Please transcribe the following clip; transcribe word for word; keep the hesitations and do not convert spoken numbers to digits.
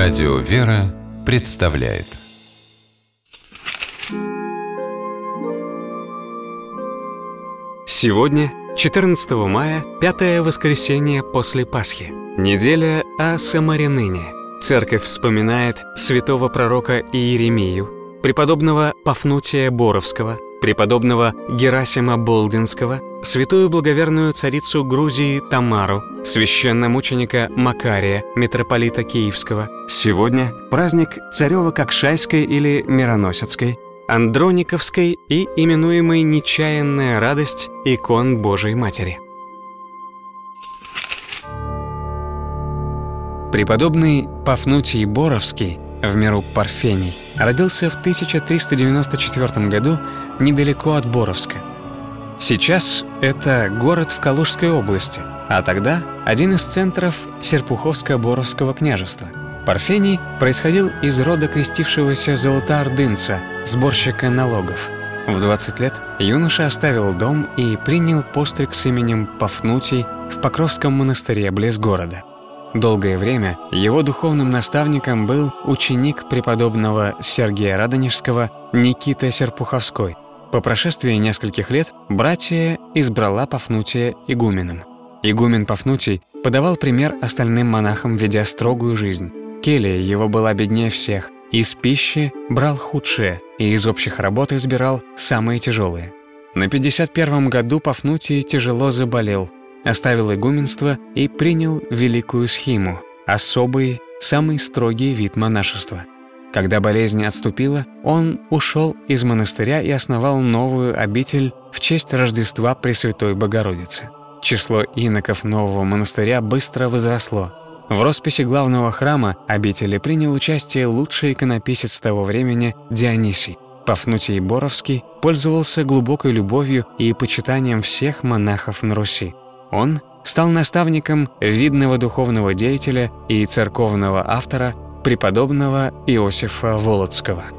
Радио «Вера» представляет. Сегодня, четырнадцатого мая, пятое воскресенье после Пасхи. Неделя о Самарянине. Церковь вспоминает святого пророка Иеремию, преподобного Пафнутия Боровского, преподобного Герасима Болдинского, святую благоверную царицу Грузии Тамару, священномученика Макария, митрополита Киевского. Сегодня праздник Царево-Кокшайской или Мироносецкой, Андрониковской и именуемой «Нечаянная радость» икон Божией Матери. Преподобный Пафнутий Боровский, в миру Парфений, родился в тысяча триста девяносто четвёртом году недалеко от Боровска. Сейчас это город в Калужской области, а тогда один из центров Серпуховско-Боровского княжества. Парфений происходил из рода крестившегося золотоордынца, сборщика налогов. В двадцать лет юноша оставил дом и принял постриг с именем Пафнутий в Покровском монастыре близ города. Долгое время его духовным наставником был ученик преподобного Сергия Радонежского Никита Серпуховской. По прошествии нескольких лет братия избрала Пафнутия игуменом. Игумен Пафнутий подавал пример остальным монахам, ведя строгую жизнь. Келья его была беднее всех, из пищи брал худшее и из общих работ избирал самые тяжелые. На пятьдесят первом году Пафнутий тяжело заболел, оставил игуменство и принял великую схиму, особый, самый строгий вид монашества. Когда болезнь отступила, он ушел из монастыря и основал новую обитель в честь Рождества Пресвятой Богородицы. Число иноков нового монастыря быстро возросло. В росписи главного храма обители принял участие лучший иконописец того времени Дионисий. Пафнутий Боровский пользовался глубокой любовью и почитанием всех монахов на Руси. Он стал наставником видного духовного деятеля и церковного автора преподобного Иосифа Волоцкого.